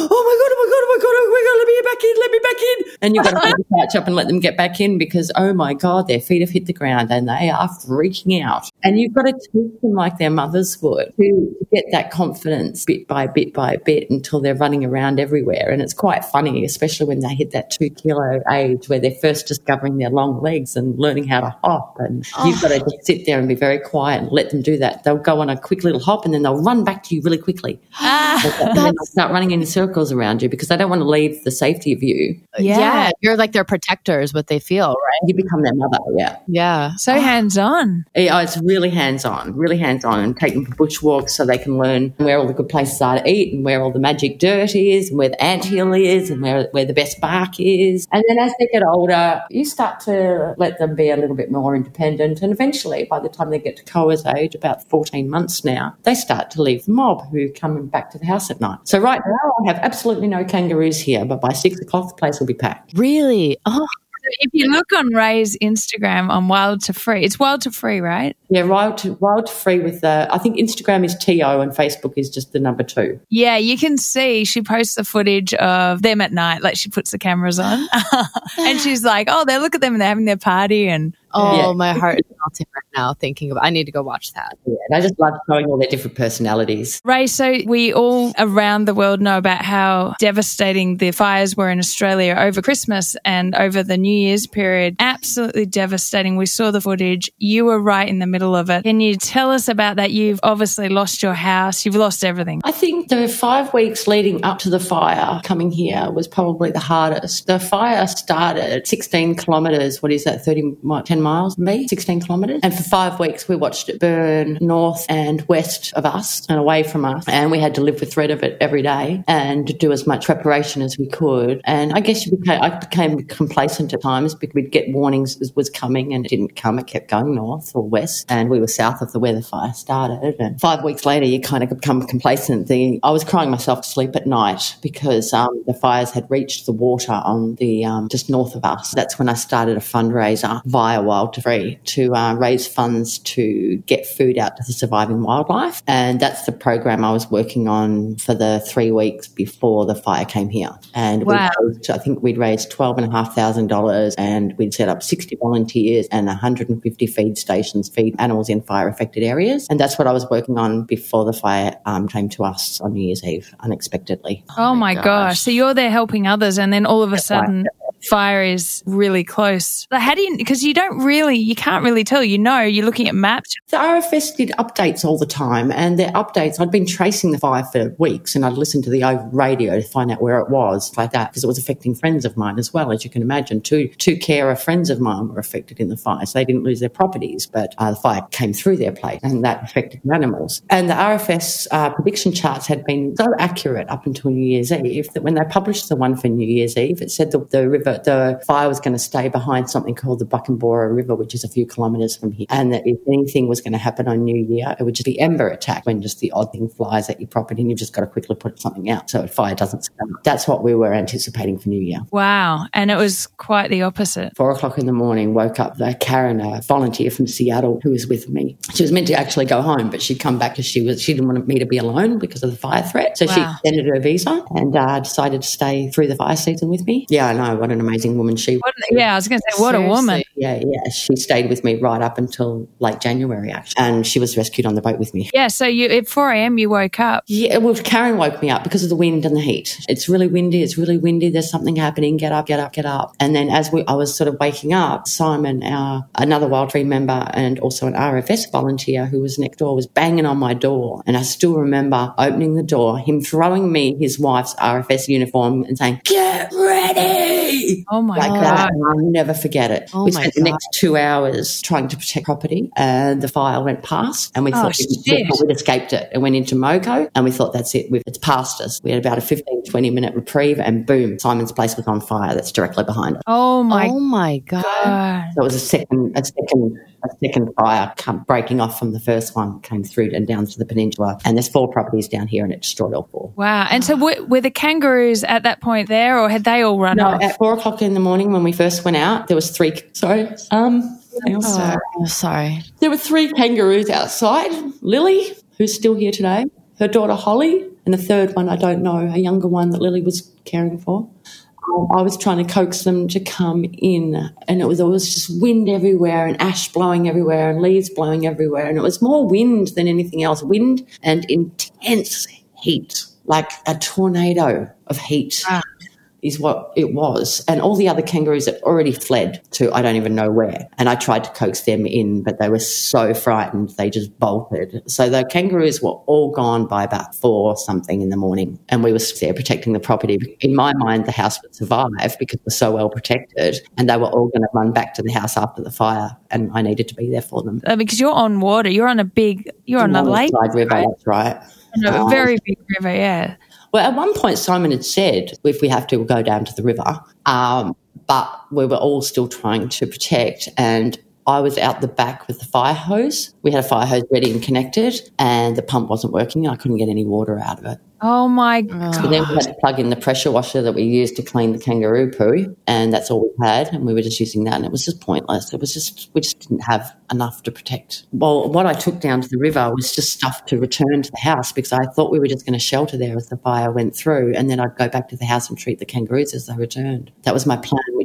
let me back in. And you've got to hold the pouch up and let them get back in because, oh my God, their feet have hit the ground and they are freaking out. And you've got to teach them like their mothers would to get that confidence bit by bit by bit until they're running around everywhere. And it's quite funny, especially when they hit that 2 kilo age where they're first discovering their long legs and learning how to hop. And you've got to just sit there and be very quiet and let them do that. They'll go on a quick little hop and then they'll run back to you really quickly. And then they'll start running in circles around you because they don't want to leave the safety of you. Yeah. You're like their protectors, what they feel, right? You become their mother, yeah. Yeah. So hands-on. Yeah, it's really hands-on, and take them for bushwalks so they can learn where all the good places are to eat and where all the magic dirt is and where the anthill is and where the best bark is. And then as they get older, you start to let them be a little bit more independent. And eventually, by the time they get to Koa's age, about 14 months now, they start to leave the mob who come back to the house at night. So right now, I have absolutely no kangaroos here, but by 6 o'clock, the place will be packed. Really? Oh. If you look on Ray's Instagram on Wild to Free, it's Wild to Free, right? Yeah, Wild to Free with I think Instagram is TO and Facebook is just the number 2. Yeah, you can see she posts the footage of them at night, like she puts the cameras on. And she's like, oh, look at them and they're having their party and... Oh, yeah. My heart is melting right now thinking about. I need to go watch that. Yeah, and I just love showing all their different personalities. Ray, so we all around the world know about how devastating the fires were in Australia over Christmas and over the New Year's period. Absolutely devastating. We saw the footage. You were right in the middle of it. Can you tell us about that? You've obviously lost your house. You've lost everything. I think the 5 weeks leading up to the fire coming here was probably the hardest. The fire started 16 kilometres, 10 miles from me, 16 kilometres. And for 5 weeks we watched it burn north and west of us and away from us. And we had to live with threat of it every day and do as much preparation as we could. And I guess I became complacent at times because we'd get warnings it was coming and it didn't come. It kept going north or west. And we were south of where the fire started. And 5 weeks later, you kind of become complacent. I was crying myself to sleep at night because the fires had reached the water on the just north of us. That's when I started a fundraiser via Wild to Free to raise funds to get food out to the surviving wildlife. And that's the program I was working on for the 3 weeks before the fire came here. And wow. I think we'd raised $12,500 and we'd set up 60 volunteers and 150 feed stations, feed animals in fire-affected areas. And that's what I was working on before the fire came to us on New Year's Eve, unexpectedly. Oh my gosh. So you're there helping others and then all of a sudden fire is really close. How do you, because you can't really tell, you're looking at maps. The RFS did updates all the time and their updates, I'd been tracing the fire for weeks and I'd listen to the radio to find out where it was like that because it was affecting friends of mine as well. As you can imagine, two carer friends of mine were affected in the fire. So they didn't lose their properties, but the fire came through their place and that affected the animals. And the RFS prediction charts had been so accurate up until New Year's Eve that when they published the one for New Year's Eve, it said the fire was going to stay behind something called the Buckenborough River, which is a few kilometres from here. And that if anything was going to happen on New Year, it would just be ember attack when just the odd thing flies at your property and you've just got to quickly put something out so a fire doesn't start. That's what we were anticipating for New Year. Wow. And it was quite the opposite. 4:00 in the morning, woke up Karen, a volunteer from Seattle who was with me. She was meant to actually go home, but she'd come back because she didn't want me to be alone because of the fire threat. So she extended her visa and decided to stay through the fire season with me. Yeah, I know. What an amazing woman she was. I was going to say, what a woman. Yeah. She stayed with me right up until late January, actually. And she was rescued on the boat with me. Yeah, so at 4 a.m. you woke up. Yeah, well, Karen woke me up because of the wind and the heat. It's really windy. There's something happening. Get up. And then I was sort of waking up, Simon, another Wild Tree member and also an RFS volunteer who was next door, was banging on my door. And I still remember opening the door, him throwing me his wife's RFS uniform and saying, "Get ready!" Oh my God. That. And I'll never forget it. Oh we spent the next 2 hours trying to protect property and the fire went past and we thought we'd escaped it. It went into Mogo and we thought that's it. It's past us. We had about a 15-20 minute reprieve and boom, Simon's place was on fire. That's directly behind us. Oh my God. So it was a second fire breaking off from the first one, came through and down to the peninsula. And there's 4 properties down here and it destroyed all 4. Wow. And so were the kangaroos at that point there or had they all run off? No, at 4:00 in the morning when we first went out, there was 3. Sorry. Sorry. There were 3 kangaroos outside. Lily, who's still here today, her daughter Holly, and the third one, I don't know, a younger one that Lily was caring for. I was trying to coax them to come in and there was just wind everywhere and ash blowing everywhere and leaves blowing everywhere. And it was more wind than anything else. Wind and intense heat, like a tornado of heat. Is what it was. And all the other kangaroos had already fled to I don't even know where. And I tried to coax them in, but they were so frightened they just bolted. So the kangaroos were all gone by about 4-something in the morning. And we were there protecting the property. In my mind, the house would survive because we're so well protected. And they were all going to run back to the house after the fire. And I needed to be there for them. Because you're on water. You're on a lake. River, right? That's right. A very big river, yeah. Well, at one point, Simon had said, if we have to, we'll go down to the river. But we were all still trying to protect. And I was out the back with the fire hose. We had a fire hose ready and connected, and the pump wasn't working. I couldn't get any water out of it. Oh, my God. So then we had to plug in the pressure washer that we used to clean the kangaroo poo, and that's all we had, and we were just using that, and it was just pointless. We just didn't have enough to protect. Well, what I took down to the river was just stuff to return to the house because I thought we were just going to shelter there as the fire went through, and then I'd go back to the house and treat the kangaroos as they returned. That was my plan, which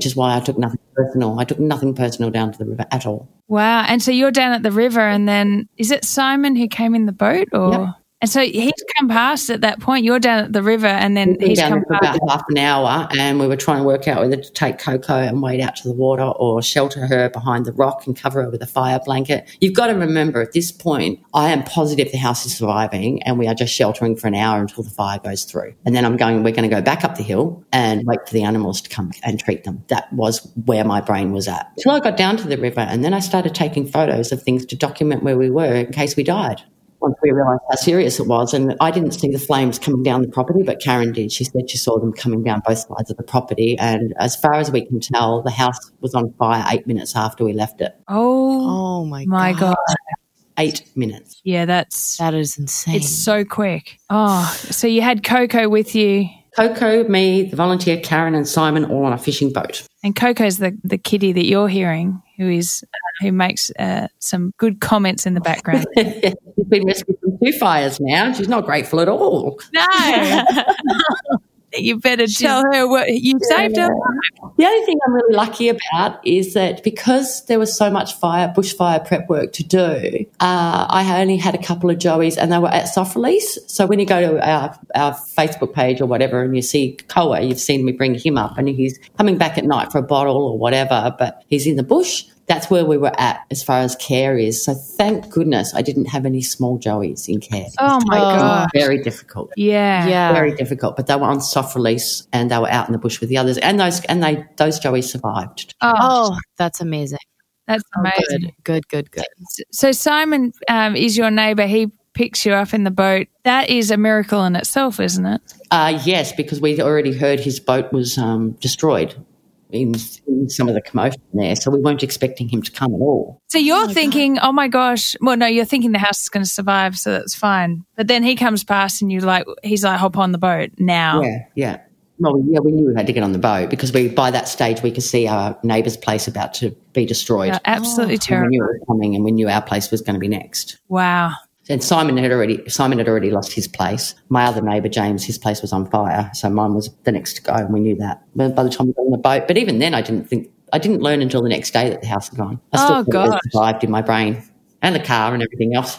which is why I took nothing personal. I took nothing personal down to the river at all. Wow. And so you're down at the river, and then is it Simon who came in the boat? Or? Yep. And so he's come past at that point. You're down at the river, and then he's down come for past. about half an hour, and we were trying to work out whether to take Coco and wade out to the water or shelter her behind the rock and cover her with a fire blanket. You've got to remember, at this point, I am positive the house is surviving, and we are just sheltering for an hour until the fire goes through. And then we're going to go back up the hill and wait for the animals to come and treat them. That was where my brain was at. Until I got down to the river, and then I started taking photos of things to document where we were in case we died. Once we realised how serious it was, and I didn't see the flames coming down the property, but Karen did. She said she saw them coming down both sides of the property, and as far as we can tell, the house was on fire 8 minutes after we left it. Oh my God. 8 minutes. Yeah, that is insane. It's so quick. Oh, so you had Coco with you. Coco, me, the volunteer, Karen and Simon, all on a fishing boat. And Coco's the kitty that you're hearing, who makes some good comments in the background. She's been rescued from 2 fires now. She's not grateful at all. No. You better tell her what you saved her. The only thing I'm really lucky about is that because there was so much bushfire prep work to do, I only had a couple of joeys, and they were at soft release. So when you go to our Facebook page or whatever and you see Koa, you've seen me bring him up, and he's coming back at night for a bottle or whatever, but he's in the bush. That's where we were at as far as care is. So thank goodness I didn't have any small joeys in care. Oh, my God. Very difficult. Yeah. Very difficult. But they were on soft release, and they were out in the bush with the others. And those joeys survived. Oh, that's amazing. That's amazing. Good. So Simon is your neighbour. He picks you up in the boat. That is a miracle in itself, isn't it? Yes, because we'd already heard his boat was destroyed in some of the commotion there, so we weren't expecting him to come at all. So you're thinking, oh my gosh, well, no, you're thinking the house is going to survive, so that's fine. But then he comes past and he's like, hop on the boat now. Yeah. Well, we knew we had to get on the boat because by that stage we could see our neighbour's place about to be destroyed. Yeah, absolutely terrible. We knew it was coming, and we knew our place was going to be next. Wow. And Simon had already lost his place. My other neighbour, James, his place was on fire, so mine was the next to go, and we knew that. But by the time we got on the boat, but even then I didn't learn until the next day that the house had gone. I still thought it survived in my brain, and the car and everything else.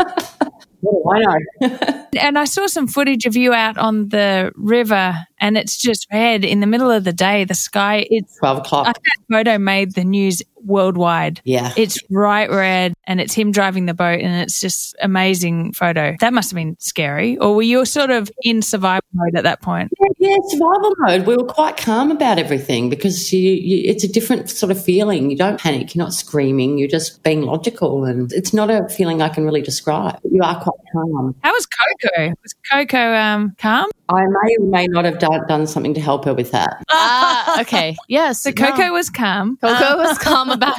What do I know? And I saw some footage of you out on the river, and it's just red in the middle of the day. The sky, it's 12 o'clock. That photo made the news worldwide. Yeah. It's bright red, and it's him driving the boat, and it's just amazing photo. That must have been scary. Or were you sort of in survival mode at that point? Yeah, survival mode. We were quite calm about everything because it's a different sort of feeling. You don't panic. You're not screaming. You're just being logical, and it's not a feeling I can really describe. You are quite calm. How was Coco? Was Coco calm? I may or may not have done something to help her with that. Okay. Yes. So Coco was calm. Coco was calm about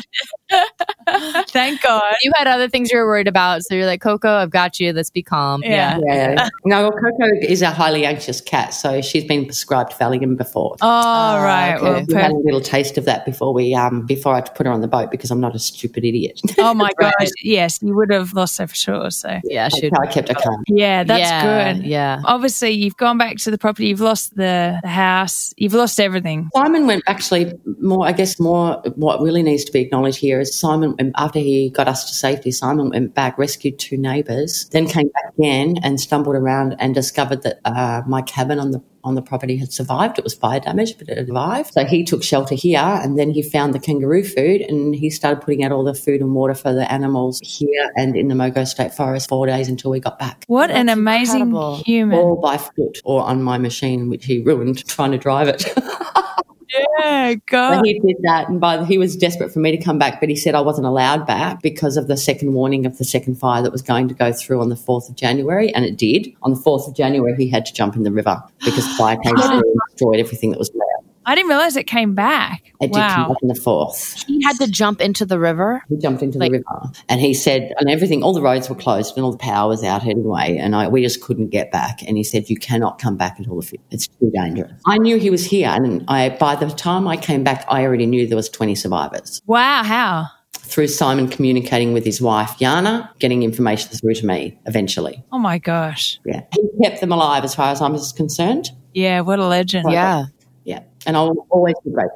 it. Thank God. You had other things you were worried about, so you're like, Coco, I've got you. Let's be calm. Yeah. No, Coco is a highly anxious cat, so she's been prescribed Valium before. Oh, right. Okay. Well, we had a little taste of that before I had to put her on the boat because I'm not a stupid idiot. Oh my gosh. Yes, you would have lost her for sure. So yeah, I kept her calm. Yeah, that's good. Yeah. Obviously, you've gone back to the property. You've lost the house. You've lost everything. Simon went actually more. What really needs to be acknowledged here is Simon, after he got us to safety, Simon went back, rescued 2 neighbours, then came back again and stumbled around and discovered that my cabin on the property had survived. It was fire damaged, but it had survived. So he took shelter here, and then he found the kangaroo food, and he started putting out all the food and water for the animals here and in the Mogo State Forest 4 days until we got back. What an amazing human. All by foot or on my machine, which he ruined trying to drive it. Yeah, God. But he did that, and he was desperate for me to come back, but he said I wasn't allowed back because of the second warning of the second fire that was going to go through on the 4th of January, and it did. On the 4th of January, he had to jump in the river because the fire came through and destroyed everything that was there. I didn't realise it came back. It did come back on the 4th. He had to jump into the river? He jumped into the river. And he said, and everything, all the roads were closed and all the power was out anyway, and we just couldn't get back. And he said, you cannot come back until it's too dangerous. I knew he was here, and by the time I came back, I already knew there was 20 survivors. Wow, how? Through Simon communicating with his wife, Yana, getting information through to me eventually. Oh, my gosh. Yeah. He kept them alive as far as I'm concerned. Yeah, what a legend. Yeah. Yeah, and I'll always be grateful.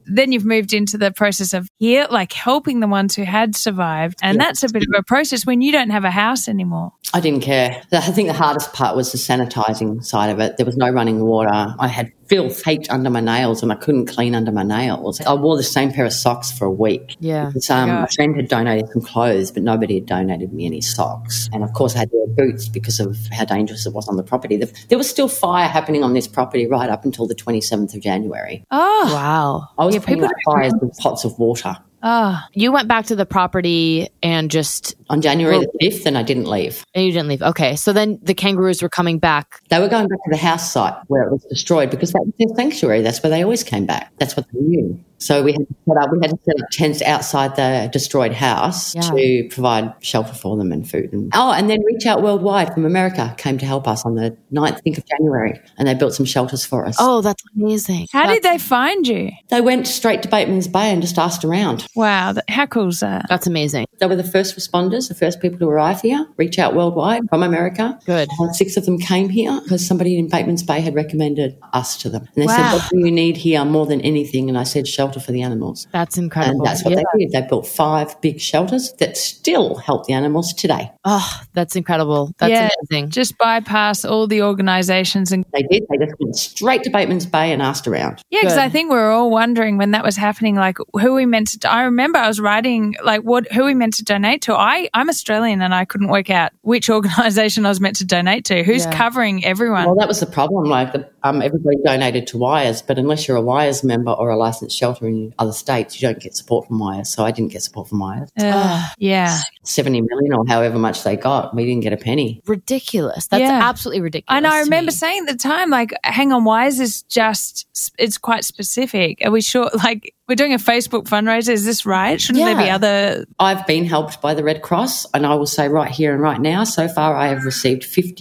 then you've moved into the process of here, like helping the ones who had survived. And that's a bit of a process when you don't have a house anymore. I didn't care. I think the hardest part was the sanitising side of it. There was no running water. I had filth heaped under my nails and I couldn't clean under my nails. I wore the same pair of socks for a week. Yeah. Because, my friend had donated some clothes, but nobody had donated me any socks. And, of course, I had to wear boots because of how dangerous it was on the property. There was still fire happening on this property right up until the 27th of January. Oh, wow. I was putting out fires with pots of water. Oh, you went back to the property and just... On January the 5th, and I didn't leave. And you didn't leave. Okay. So then the kangaroos were coming back. They were going back to the house site where it was destroyed because that was their sanctuary. That's where they always came back. That's what they knew. So we had to set up tents outside the destroyed house to provide shelter for them and food. And then Reach Out Worldwide from America came to help us on the 9th, I think, of January, and they built some shelters for us. Oh, that's amazing. How did they find you? They went straight to Bateman's Bay and just asked around. Wow, how cool is that? That's amazing. They were the first responders, the first people to arrive here, Reach Out Worldwide from America. Good. 6 of them came here because somebody in Bateman's Bay had recommended us to them. And they said, what do you need here more than anything? And I said, shelter for the animals. That's incredible. And that's what they did. They built 5 big shelters that still help the animals today. Oh, that's incredible. That's amazing. Just bypass all the organisations. And they did. They just went straight to Bateman's Bay and asked around. Yeah, because I think we were all wondering when that was happening, like who we meant to... I remember I was writing, like, who we meant to donate to. I'm Australian and I couldn't work out which organisation I was meant to donate to. Who's covering everyone? Well, that was the problem. Like, everybody donated to Wires, but unless you're a Wires member or a licensed shelter in other states, you don't get support from Wires. So I didn't get support from Wires. Yeah. 70 million or however much they got. We didn't get a penny. Ridiculous. That's absolutely ridiculous. And I remember saying at the time, like, hang on, Wires is just, it's quite specific. Are we sure, like, we're doing a Facebook fundraiser. Is this right? Shouldn't there be other... I've been helped by the Red Cross, and I will say right here and right now, so far I have received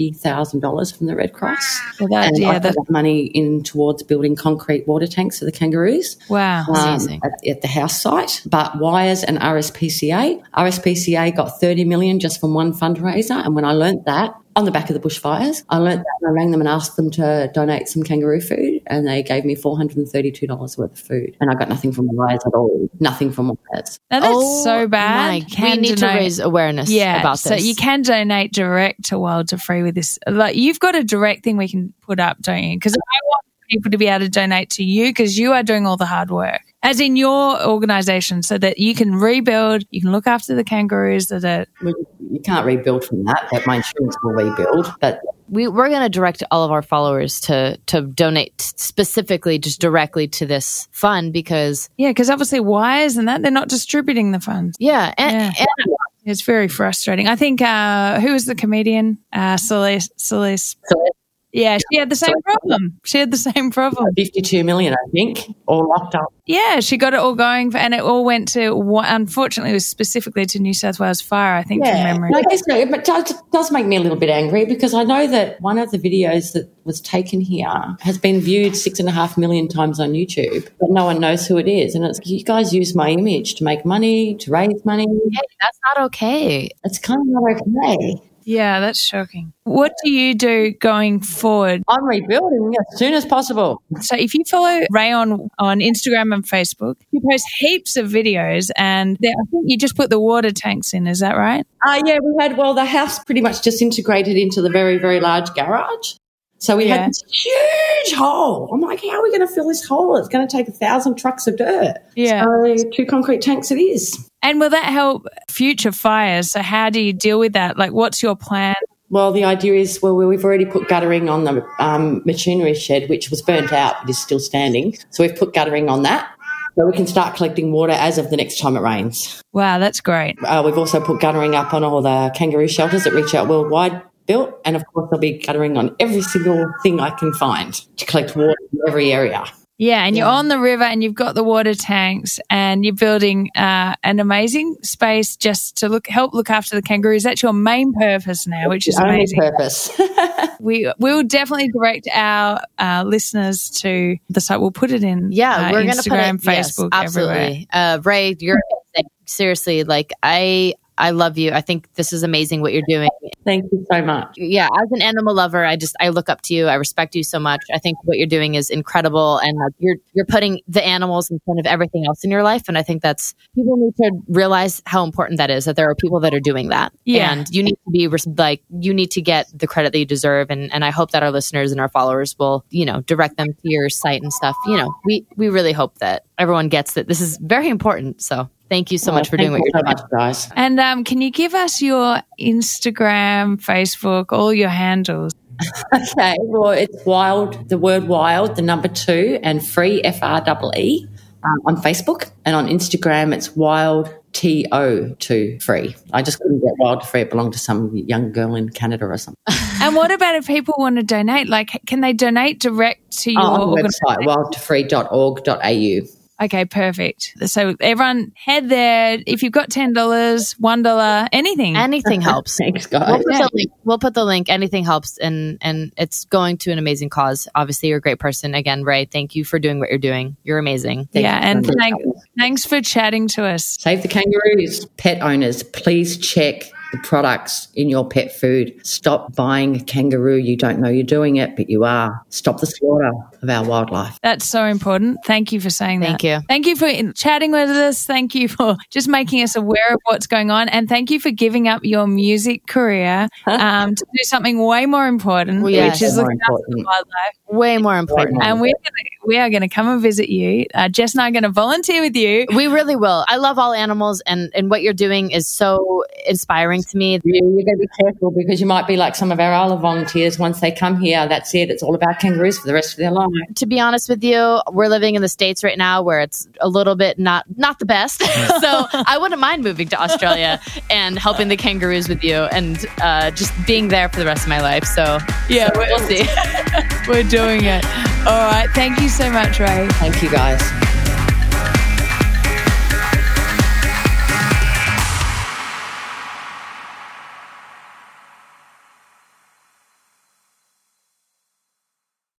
$50,000 from the Red Cross. I've put that money in towards building concrete water tanks for the kangaroos. Wow. Amazing. At the house site. But Wires and RSPCA got 30 million just from one fundraiser. And when I learnt that, on the back of the bushfires, I learnt that and I rang them and asked them to donate some kangaroo food, and they gave me $432 worth of food. And I got nothing from Wires at all. Nothing from Wires. Now that's so bad. We need to raise awareness about this. So you can donate direct to Wild to Free with this. Like, you've got a direct thing we can put up, don't you? Because I want people to be able to donate to you because you are doing all the hard work, as in your organisation, so that you can rebuild, you can look after the kangaroos. You can't rebuild from that. My insurance will rebuild, but... We're going to direct all of our followers to donate specifically, just directly to this fund because... Yeah, because obviously Wires and that, they're not distributing the funds. Yeah, and it's very frustrating. I think, who was the comedian? Celeste. Yeah, she had the same problem. 52 million, I think, all locked up. Yeah, she got it all going, and it all went to, unfortunately, it was specifically to New South Wales Fire, I think, from memory. I guess it does make me a little bit angry because I know that one of the videos that was taken here has been viewed 6.5 million times on YouTube, but no one knows who it is. And it's, you guys use my image to make money, to raise money. Hey, that's not okay. It's kind of not okay. Yeah, that's shocking. What do you do going forward? I'm rebuilding as soon as possible. So if you follow Ray on Instagram and Facebook, you post heaps of videos, and I think you just put the water tanks in. Is that right? Yeah, the house pretty much just integrated into the very, very large garage. So we had this huge hole. I'm like, how are we going to fill this hole? It's going to take 1,000 trucks of dirt. Yeah. So 2 concrete tanks it is. And will that help future fires? So how do you deal with that? Like, what's your plan? Well, the idea is, we've already put guttering on the machinery shed, which was burnt out but is still standing. So we've put guttering on that. So we can start collecting water as of the next time it rains. Wow, that's great. We've also put guttering up on all the kangaroo shelters that Reach Out Worldwide built. And, of course, there'll be guttering on every single thing I can find to collect water in every area. Yeah, and you're on the river and you've got the water tanks and you're building an amazing space just to help look after the kangaroos. That's your main purpose now, which is amazing. Only purpose. We will definitely direct our listeners to the site. We'll put it in we're Instagram, Facebook, yes, absolutely. everywhere. Ray, you're amazing. Seriously, like I I love you. I think this is amazing what you're doing. Thank you so much. Yeah, as an animal lover, I look up to you. I respect you so much. I think what you're doing is incredible, and like you're putting the animals in front of everything else in your life. And I think that's, people need to realize how important that is. That there are people that are doing that, and you need to be you need to get the credit that you deserve. And I hope that our listeners and our followers will, direct them to your site and stuff. We really hope that everyone gets that this is very important. So thank you so much for doing what you're doing, guys. And can you give us your Instagram, Facebook, all your handles? Okay, well, it's wild, the word wild, the number 2, and free, FREE, on Facebook. And on Instagram, it's wild TO2 free. I just couldn't get wild to free. It belonged to some young girl in Canada or something. And what about if people want to donate? Like, can they donate direct to your website, wildtofree.org.au. Okay, perfect. So everyone head there. If you've got $10, $1, anything helps. Thanks, guys. We'll put the link. Anything helps, and it's going to an amazing cause. Obviously, you're a great person. Again, Ray, thank you for doing what you're doing. You're amazing. Thanks for chatting to us. Save the kangaroos. Pet owners, please check the products in your pet food. Stop buying a kangaroo. You don't know you're doing it, but you are. Stop the slaughter of our wildlife. That's so important. Thank you for saying that. Thank you. Thank you for chatting with us. Thank you for just making us aware of what's going on. And thank you for giving up your music career to do something way more important, which is looking after the wildlife. Way more important. And we are going to come and visit you. Jess and I are going to volunteer with you. We really will. I love all animals, and what you're doing is so inspiring to me. You're going to be careful, because you might be like some of our other volunteers. Once they come here, that's it. It's all about kangaroos for the rest of their life. To be honest with you, we're living in the States right now where it's a little bit not the best. So I wouldn't mind moving to Australia and helping the kangaroos with you, and just being there for the rest of my life. So yeah, we'll see. We're doing it. All right. Thank you so much, Ray. Thank you, guys.